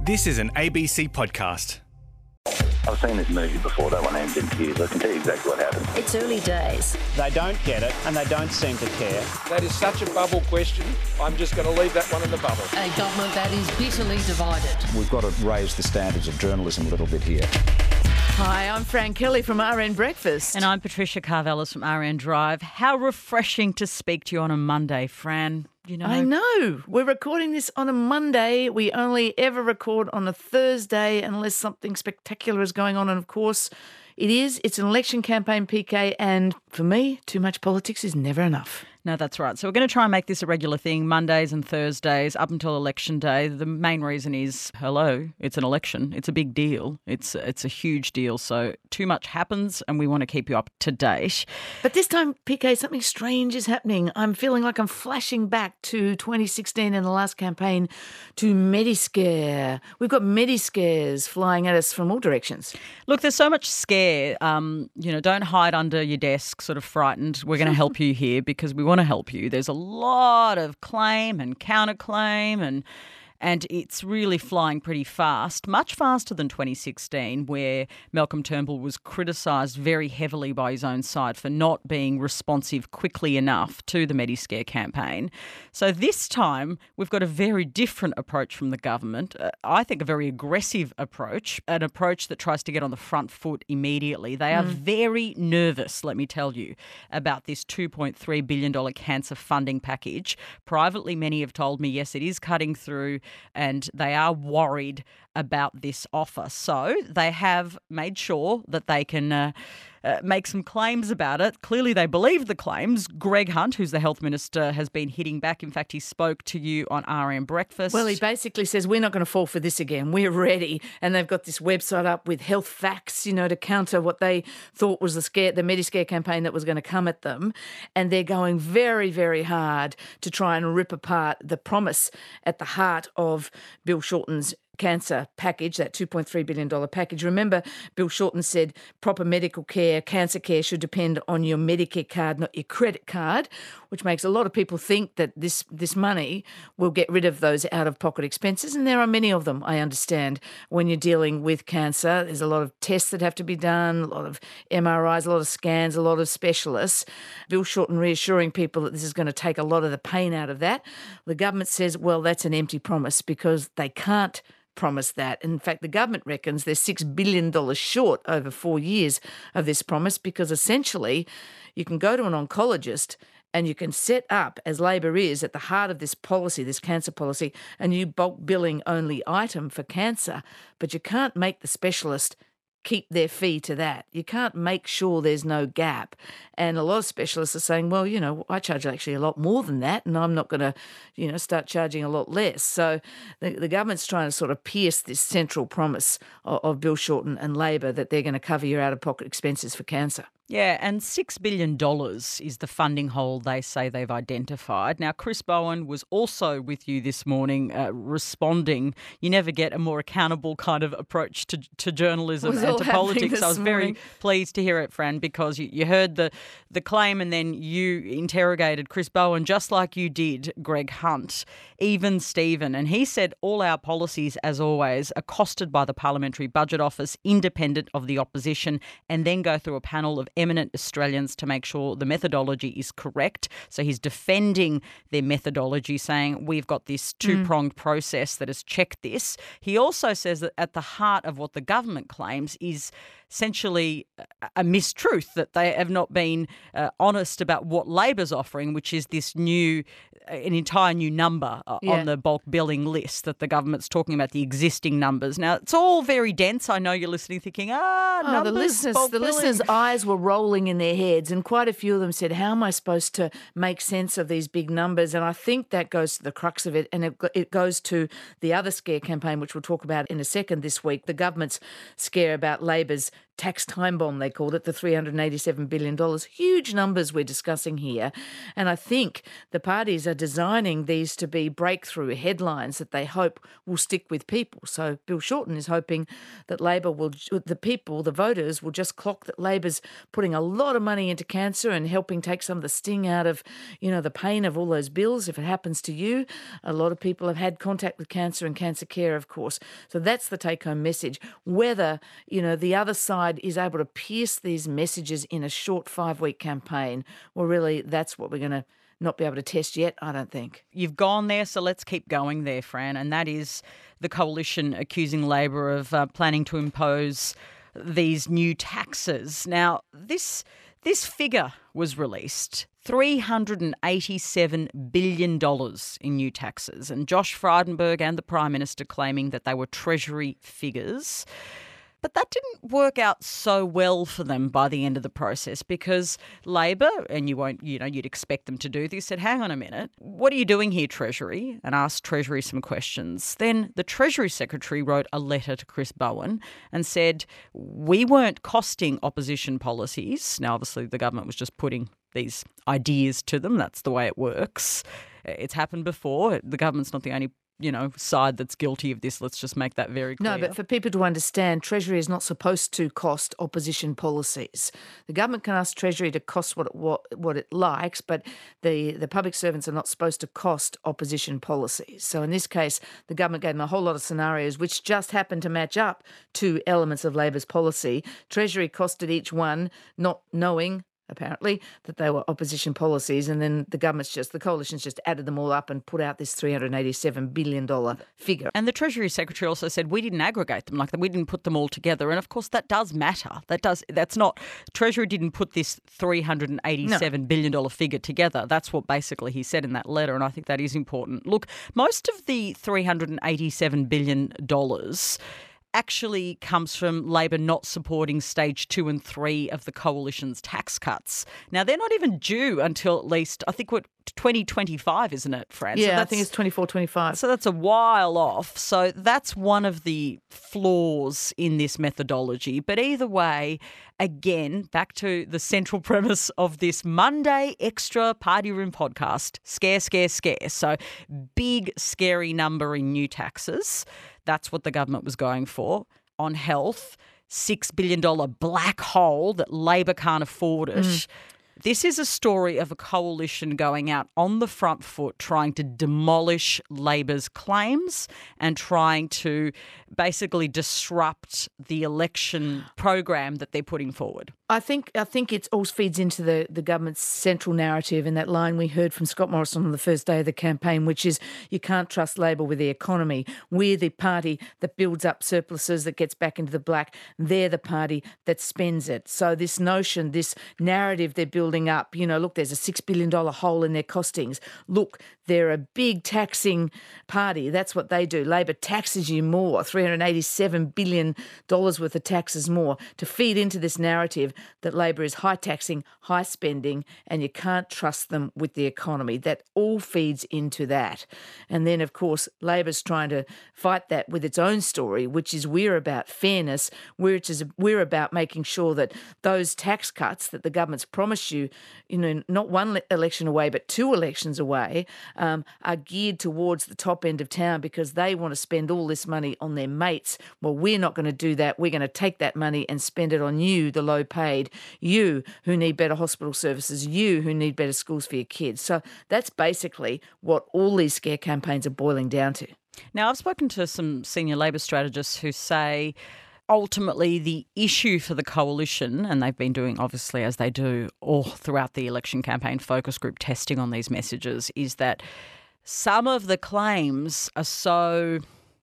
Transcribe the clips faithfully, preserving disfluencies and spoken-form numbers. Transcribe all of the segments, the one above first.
This is an A B C podcast. I've seen this movie before, don't want to end interviews. I can tell you exactly what happened. It's early days. They don't get it and they don't seem to care. That is such a bubble question. I'm just going to leave that one in the bubble. A government that is bitterly divided. We've got to raise the standards of journalism a little bit here. Hi, I'm Fran Kelly from R N Breakfast. And I'm Patricia Carvelis from R N Drive. How refreshing to speak to you on a Monday, Fran. You know. I know. We're recording this on a Monday. We only ever record on a Thursday unless something spectacular is going on. And of course, it is. It's an election campaign, P K. And for me, too much politics is never enough. No, that's right. So we're going to try and make this a regular thing, Mondays and Thursdays up until election day. The main reason is, hello, it's an election. It's a big deal. It's it's a huge deal. So too much happens and we want to keep you up to date. But this time, P K, something strange is happening. I'm feeling like I'm flashing back to twenty sixteen and the last campaign to Mediscare. We've got Mediscares flying at us from all directions. Look, there's so much scare. Um, you know, don't hide under your desk sort of frightened. We're going to help you here because we want to help you. There's a lot of claim and counterclaim and and it's really flying pretty fast, much faster than twenty sixteen, where Malcolm Turnbull was criticised very heavily by his own side for not being responsive quickly enough to the Mediscare campaign. So this time, we've got a very different approach from the government. Uh, I think a very aggressive approach, an approach that tries to get on the front foot immediately. They are mm. very nervous, let me tell you, about this two point three billion dollars cancer funding package. Privately, many have told me, yes, it is cutting through, and they are worried about this offer. So they have made sure that they can uh, uh, make some claims about it. Clearly they believe the claims. Greg Hunt, who's the health minister, has been hitting back. In fact, he spoke to you on R N Breakfast. Well, he basically says, we're not going to fall for this again. We're ready. And they've got this website up with health facts, you know, to counter what they thought was the scare, the Mediscare campaign that was going to come at them. And they're going very, very hard to try and rip apart the promise at the heart of Bill Shorten's cancer package, that two point three billion dollars package. Remember, Bill Shorten said proper medical care, cancer care should depend on your Medicare card, not your credit card, which makes a lot of people think that this, this money will get rid of those out-of-pocket expenses, and there are many of them, I understand. When you're dealing with cancer, there's a lot of tests that have to be done, a lot of M R Is, a lot of scans, a lot of specialists. Bill Shorten reassuring people that this is going to take a lot of the pain out of that. The government says, well, that's an empty promise because they can't promise that. In fact, the government reckons they're six billion dollars short over four years of this promise because essentially you can go to an oncologist and you can set up, as Labor is, at the heart of this policy, this cancer policy, a new bulk billing only item for cancer, but you can't make the specialist keep their fee to that. You can't make sure there's no gap. And a lot of specialists are saying, well, you know, I charge actually a lot more than that and I'm not going to, you know, start charging a lot less. So the, the government's trying to sort of pierce this central promise of, of Bill Shorten and Labor that they're going to cover your out-of-pocket expenses for cancer. Yeah, and six billion dollars is the funding hole they say they've identified. Now, Chris Bowen was also with you this morning uh, responding. You never get a more accountable kind of approach to, to journalism and to politics. I was morning. very pleased to hear it, Fran, because you, you heard the, the claim and then you interrogated Chris Bowen just like you did Greg Hunt, even Stephen. And he said all our policies, as always, are costed by the Parliamentary Budget Office, independent of the opposition, and then go through a panel of eminent Australians to make sure the methodology is correct. So he's defending their methodology, saying we've got this two-pronged mm. process that has checked this. He also says that at the heart of what the government claims is essentially a mistruth, that they have not been uh, honest about what Labor's offering, which is this new, an entire new number uh, yeah. on the bulk billing list that the government's talking about, the existing numbers. Now, it's all very dense. I know you're listening thinking, ah, oh, numbers, the listeners, bulk the billing. listeners' eyes were rolling in their heads and quite a few of them said, how am I supposed to make sense of these big numbers? And I think that goes to the crux of it, and it, it goes to the other scare campaign, which we'll talk about in a second this week, the government's scare about Labor's tax time bomb, they called it, the three hundred eighty-seven billion dollars. Huge numbers we're discussing here. And I think the parties are designing these to be breakthrough headlines that they hope will stick with people. So Bill Shorten is hoping that Labor will, the people, the voters, will just clock that Labor's putting a lot of money into cancer and helping take some of the sting out of, you know, the pain of all those bills if it happens to you. A lot of people have had contact with cancer and cancer care, of course. So that's the take-home message. Whether, you know, the other side is able to pierce these messages in a short five-week campaign, well, really, that's what we're going to not be able to test yet, I don't think. You've gone there, so let's keep going there, Fran, and that is the coalition accusing Labor of uh, planning to impose these new taxes. Now, this this figure was released, three hundred eighty-seven billion dollars in new taxes, and Josh Frydenberg and the Prime Minister claiming that they were Treasury figures. But that didn't work out so well for them by the end of the process because Labor, and you won't, you know, you'd expect them to do this, said, hang on a minute, what are you doing here, Treasury? And asked Treasury some questions. Then the Treasury Secretary wrote a letter to Chris Bowen and said, we weren't costing opposition policies. Now, obviously, the government was just putting these ideas to them. That's the way it works. It's happened before. The government's not the only you know, side that's guilty of this. Let's just make that very clear. No, but for people to understand, Treasury is not supposed to cost opposition policies. The government can ask Treasury to cost what it, what, what it likes, but the, the public servants are not supposed to cost opposition policies. So in this case, the government gave them a whole lot of scenarios which just happened to match up to elements of Labor's policy. Treasury costed each one, not knowing apparently, that they were opposition policies, and then the government's just, the coalition's just added them all up and put out this three hundred eighty-seven billion dollars figure. And the Treasury Secretary also said we didn't aggregate them, like we didn't put them all together. And of course that does matter. That does, that's not, Treasury didn't put this three hundred eighty-seven billion dollars figure together. That's what basically he said in that letter, and I think that is important. Look, most of the three hundred eighty-seven billion dollars actually comes from Labor not supporting stage two and three of the coalition's tax cuts. Now, they're not even due until at least, I think, what, twenty twenty-five, isn't it, Fran? Yeah, so I think it's twenty-four, twenty-five. So that's a while off. So that's one of the flaws in this methodology. But either way, again, back to the central premise of this Monday Extra Party Room podcast, scare, scare, scare. So big, scary number in new taxes. That's what the government was going for. On health, six billion dollars black hole that Labor can't afford it. Mm. This is a story of a coalition going out on the front foot trying to demolish Labor's claims and trying to basically disrupt the election program that they're putting forward. I think I think it all feeds into the, the government's central narrative in that line we heard from Scott Morrison on the first day of the campaign, which is you can't trust Labor with the economy. We're the party that builds up surpluses, that gets back into the black. They're the party that spends it. So this notion, this narrative they're building up, you know, look, there's a six billion dollars hole in their costings. Look, they're a big taxing party. That's what they do. Labor taxes you more, three hundred eighty-seven billion dollars worth of taxes more, to feed into this narrative that Labor is high taxing, high spending, and you can't trust them with the economy. That all feeds into that. And then, of course, Labor's trying to fight that with its own story, which is we're about fairness, which is we're about making sure that those tax cuts that the government's promised you, you know, not one election away, but two elections away, um, are geared towards the top end of town because they want to spend all this money on their mates. Well, we're not going to do that. We're going to take that money and spend it on you, the low paid, you who need better hospital services, you who need better schools for your kids. So that's basically what all these scare campaigns are boiling down to. Now, I've spoken to some senior Labor strategists who say ultimately the issue for the coalition, and they've been doing, obviously, as they do all throughout the election campaign, focus group testing on these messages, is that some of the claims are so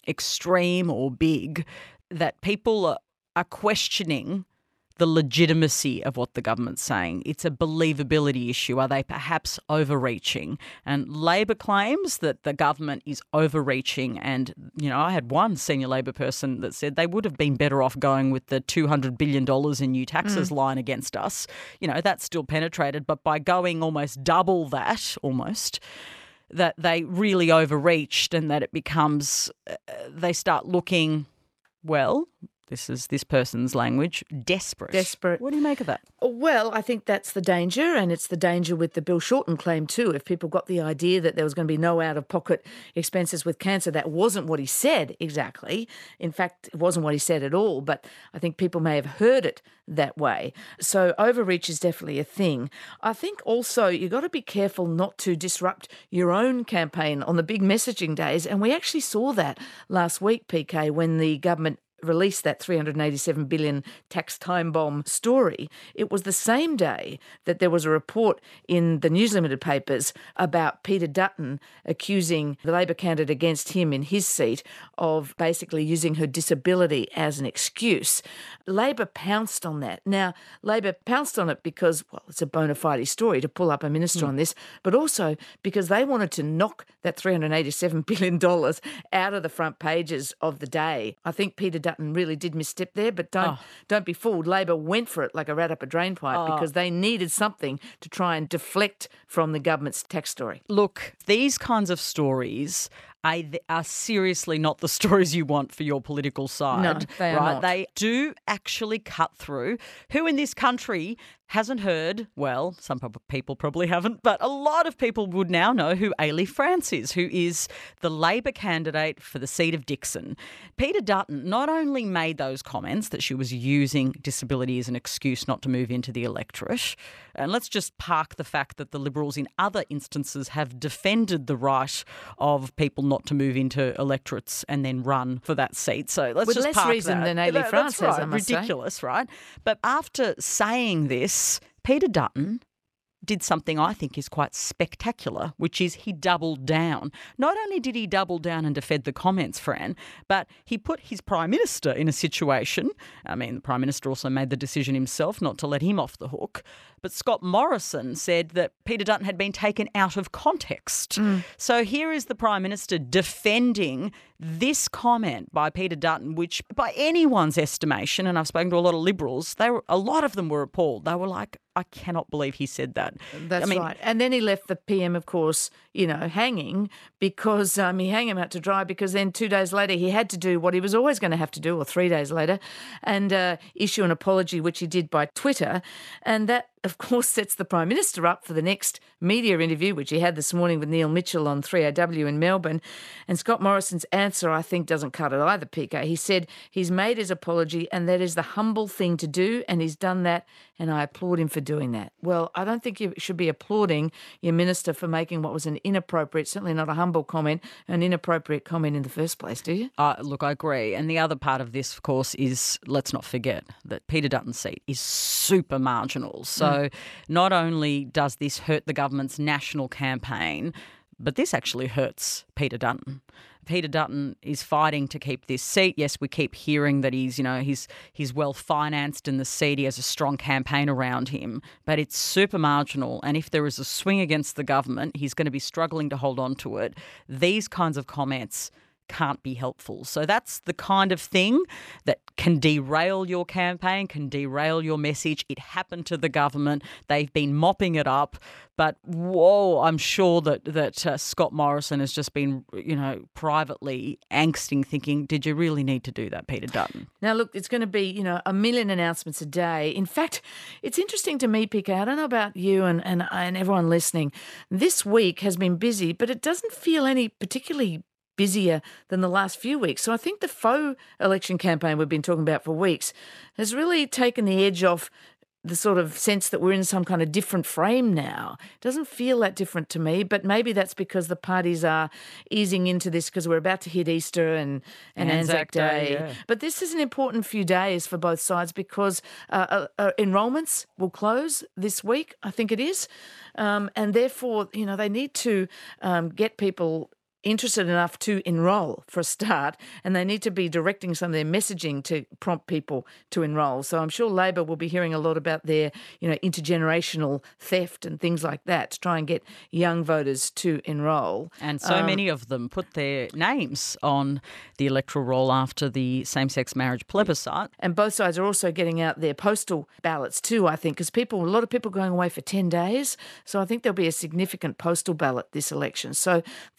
extreme or big that people are, are questioning the legitimacy of what the government's saying. It's a believability issue. Are they perhaps overreaching? And Labor claims that the government is overreaching. And, you know, I had one senior Labor person that said they would have been better off going with the two hundred billion dollars in new taxes mm. line against us. You know, that's still penetrated. But by going almost double that, almost, that they really overreached and that it becomes, uh, they start looking, well, This is this person's language. Desperate. Desperate. What do you make of that? Well, I think that's the danger, and it's the danger with the Bill Shorten claim too. If people got the idea that there was going to be no out-of-pocket expenses with cancer, that wasn't what he said exactly. In fact, it wasn't what he said at all, but I think people may have heard it that way. So overreach is definitely a thing. I think also you've got to be careful not to disrupt your own campaign on the big messaging days, and we actually saw that last week, P K, when the government released that three hundred eighty-seven billion tax time bomb story. It was the same day that there was a report in the News Limited papers about Peter Dutton accusing the Labor candidate against him in his seat of basically using her disability as an excuse. Labor pounced on that. Now, Labor pounced on it because, well, it's a bona fide story to pull up a minister mm. on this, but also because they wanted to knock that three hundred eighty-seven billion dollars out of the front pages of the day. I think Peter Dutton really did misstep there, but don't oh. don't be fooled. Labor went for it like a rat up a drain pipe oh. because they needed something to try and deflect from the government's tax story. Look, these kinds of stories are, are seriously not the stories you want for your political side. No, they are right? not. They do actually cut through. Who in this country hasn't heard, well, some people probably haven't, but a lot of people would now know who Ailey France is, who is the Labor candidate for the seat of Dixon. Peter Dutton not only made those comments that she was using disability as an excuse not to move into the electorate, and let's just park the fact that the Liberals in other instances have defended the right of people not to move into electorates and then run for that seat. So let's With just less park reason that. than Ailey That, France that's has, right. I must Ridiculous, say. right? But after saying this, Peter Dutton did something I think is quite spectacular, which is he doubled down. Not only did he double down and defend the comments, Fran, but he put his Prime Minister in a situation. I mean, the Prime Minister also made the decision himself not to let him off the hook. But Scott Morrison said that Peter Dutton had been taken out of context. Mm. So here is the Prime Minister defending this comment by Peter Dutton, which by anyone's estimation, and I've spoken to a lot of Liberals, they were, a lot of them were appalled. They were like, I cannot believe he said that. That's I mean, right. And then he left the P M, of course, you know, hanging because um, he hung him out to dry because then two days later he had to do what he was always going to have to do, or three days later, and uh, issue an apology, which he did by Twitter. And that, of course, sets the Prime Minister up for the next media interview, which he had this morning with Neil Mitchell on three A W in Melbourne. And Scott Morrison's answer, I think, doesn't cut it either, P K. He said he's made his apology and that is the humble thing to do, and he's done that, and I applaud him for doing that. Well, I don't think you should be applauding your minister for making what was an inappropriate, certainly not a humble comment, an inappropriate comment in the first place, do you? Uh, look, I agree. And the other part of this, of course, is let's not forget that Peter Dutton's seat is super marginal. So mm. not only does this hurt the government's national campaign, but this actually hurts Peter Dutton. Peter Dutton is fighting to keep this seat. Yes, we keep hearing that he's, you know, he's he's well financed in the seat. He has a strong campaign around him, but it's super marginal. And if there is a swing against the government, he's going to be struggling to hold on to it. These kinds of comments can't be helpful. So that's the kind of thing that can derail your campaign, can derail your message. It happened to the government. They've been mopping it up. But, whoa, I'm sure that, that uh, Scott Morrison has just been, you know, privately angsting, thinking, did you really need to do that, Peter Dutton? Now, look, it's going to be, you know, a million announcements a day. In fact, it's interesting to me, P K, I don't know about you and, and, and everyone listening. This week has been busy, but it doesn't feel any particularly busier than the last few weeks. So I think the faux election campaign we've been talking about for weeks has really taken the edge off the sort of sense that we're in some kind of different frame now. It doesn't feel that different to me, but maybe that's because the parties are easing into this because we're about to hit Easter and, and Anzac, Anzac Day. Day yeah. But this is an important few days for both sides because uh, uh, uh, enrolments will close this week, I think it is, um, and therefore, you know, they need to um, get people interested enough to enrol for a start, and they need to be directing some of their messaging to prompt people to enrol. So I'm sure Labor will be hearing a lot about their, you know, intergenerational theft and things like that to try and get young voters to enrol. And so um, many of them put their names on the electoral roll after the same-sex marriage plebiscite. And both sides are also getting out their postal ballots too, I think, because people, a lot of people going away for ten days. So I think there'll be a significant postal ballot this election. So these four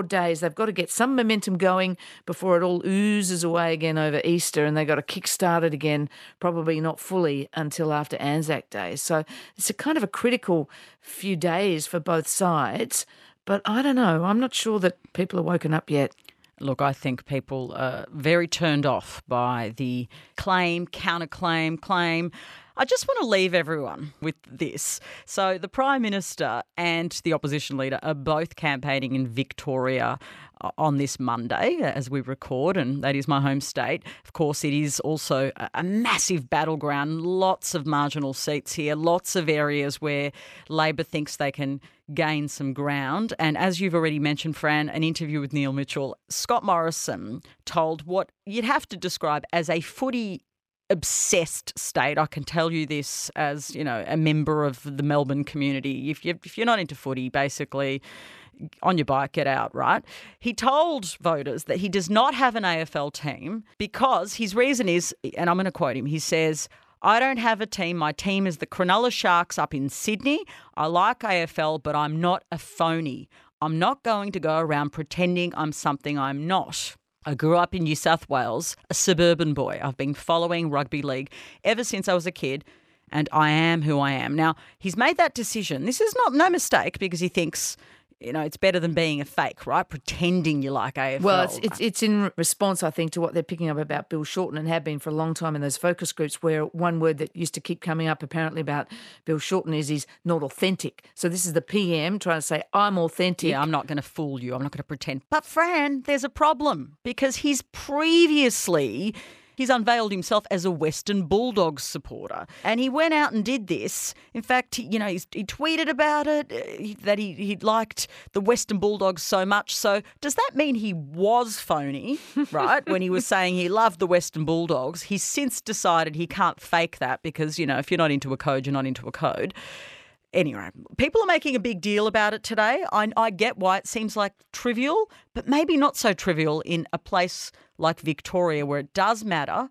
days. They've got to get some momentum going before it all oozes away again over Easter, and they've got to kick-start it again, probably not fully until after Anzac Day. So it's a kind of a critical few days for both sides. But I don't know. I'm not sure that people are woken up yet. Look, I think people are very turned off by the claim, counterclaim, claim. I just want to leave everyone with this. So the Prime Minister and the opposition leader are both campaigning in Victoria on this Monday as we record, and that is my home state. Of course, it is also a massive battleground, lots of marginal seats here, lots of areas where Labor thinks they can gain some ground. And as you've already mentioned, Fran, an interview with Neil Mitchell, Scott Morrison told what you'd have to describe as a footy obsessed state. I can tell you this as, you know, a member of the Melbourne community. If you if you're not into footy, basically, on your bike, get out, right? He told voters that he does not have an A F L team because his reason is, and I'm going to quote him, he says, "I don't have a team. My team is the Cronulla Sharks up in Sydney. I like A F L, but I'm not a phony. I'm not going to go around pretending I'm something I'm not. I grew up in New South Wales, a suburban boy. I've been following rugby league ever since I was a kid, and I am who I am." Now, he's made that decision. This is not no mistake because he thinks, you know, it's better than being a fake, right? Pretending you like A F L. Well, it's, it's it's in response, I think, to what they're picking up about Bill Shorten and have been for a long time in those focus groups, where one word that used to keep coming up apparently about Bill Shorten is he's not authentic. So this is the P M trying to say, I'm authentic. Yeah, I'm not going to fool you. I'm not going to pretend. But Fran, there's a problem because he's previously... He's unveiled himself as a Western Bulldogs supporter, and he went out and did this. In fact, you know, he's, he tweeted about it, uh, that he, he liked the Western Bulldogs so much. So does that mean he was phony, right, when he was saying he loved the Western Bulldogs? He's since decided he can't fake that because, you know, if you're not into a code, you're not into a code. Anyway, people are making a big deal about it today. I, I get why it seems like trivial, but maybe not so trivial in a place like Victoria where it does matter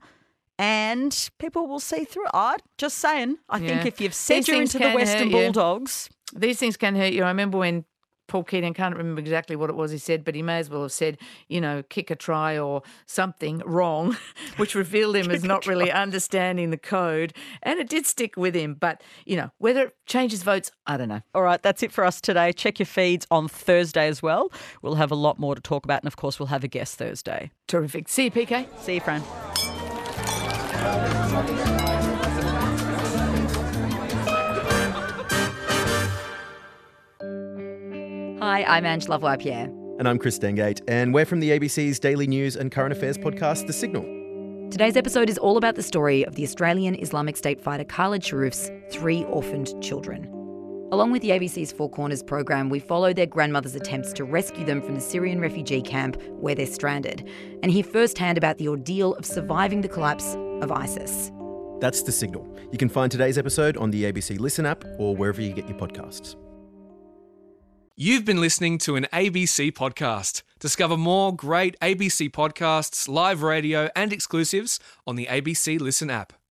and people will see through it. Just saying. I Yeah. think if you've said These you're things into the can Western hurt you. Bulldogs... These things can hurt you. I remember when Paul Keating, can't remember exactly what it was he said, but he may as well have said, you know, kick a try or something wrong, which revealed him as not really understanding the code. And it did stick with him. But, you know, whether it changes votes, I don't know. All right, that's it for us today. Check your feeds on Thursday as well. We'll have a lot more to talk about and, of course, we'll have a guest Thursday. Terrific. See you, P K. See you, Fran. Hi, I'm Ange Lavoie-Pierre. And I'm Chris Dengate, and we're from the A B C's daily news and current affairs podcast, The Signal. Today's episode is all about the story of the Australian Islamic State fighter Khalid Sharif's three orphaned children. Along with the A B C's Four Corners program, we follow their grandmother's attempts to rescue them from the Syrian refugee camp where they're stranded, and hear firsthand about the ordeal of surviving the collapse of ISIS. That's The Signal. You can find today's episode on the A B C Listen app or wherever you get your podcasts. You've been listening to an A B C podcast. Discover more great A B C podcasts, live radio, and exclusives on the A B C Listen app.